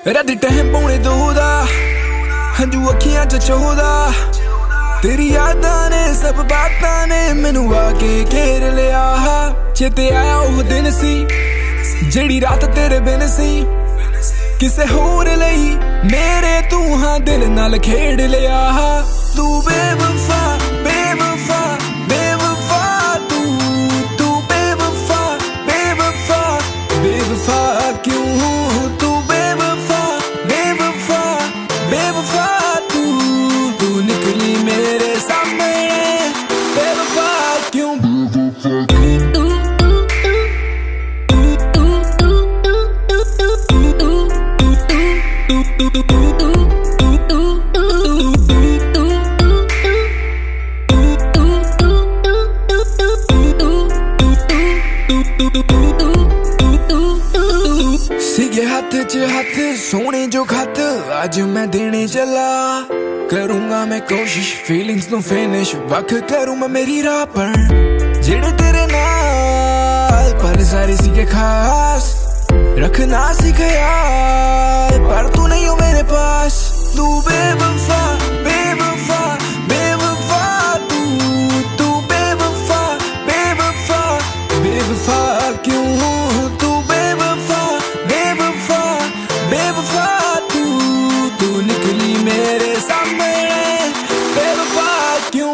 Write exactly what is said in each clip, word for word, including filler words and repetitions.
रात टाइम पौने दो दा हंजू अखियां च चौदा तेरी यादां ने सब बातां ने मैनू आके घेर लिया। चेते आया ओह दिन सी जेड़ी रात तेरे बिन सी किसे होर लई मेरे तू हाँ दिल नाल खेड़ लिया। तू बेवफा बेवफा बेवफा तू तू बेवफा बेवफा बेवफा क्यों तू बेवफा बेवफा बेवफा तू तू निकली मेरे सामने बेवफा क्यों सीगे हाथ च हाथ सोने जो खत आज मैं देने चला। करूंगा मैं कोशिश फीलिंग्स नु फिनिश वक्त करूं मैं मेरी राह पर जेड़े तेरे नाल पल सारे सीगे खास रखना सीख यार पर तू नहीं हो मेरे पास। तू बेवफा बेवफा बेवफा तू तू बेवफा बेवफा बेवफा क्यों तू बेवफा बेवफा बेवफा तू तू निकली मेरे सामने बेवफा क्यों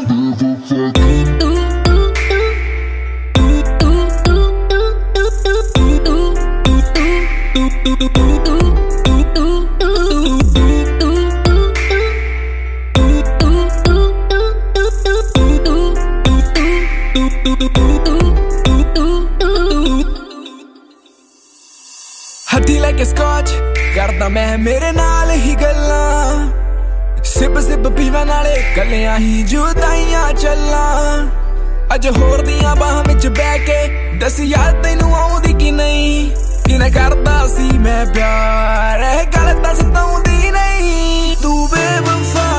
हत्थी लैके स्कॉच करदा मैं मेरे नाल ही गल्लां सिप सिप पीवा नाले कलियां ही जुदाइयां चलां। अज होर दियां बाहां विच बैठ के दस याद तैनू आउंदी कि नहीं किने करदा सी मैं प्यार गल दस ताउंदी नहीं। तू बेवफा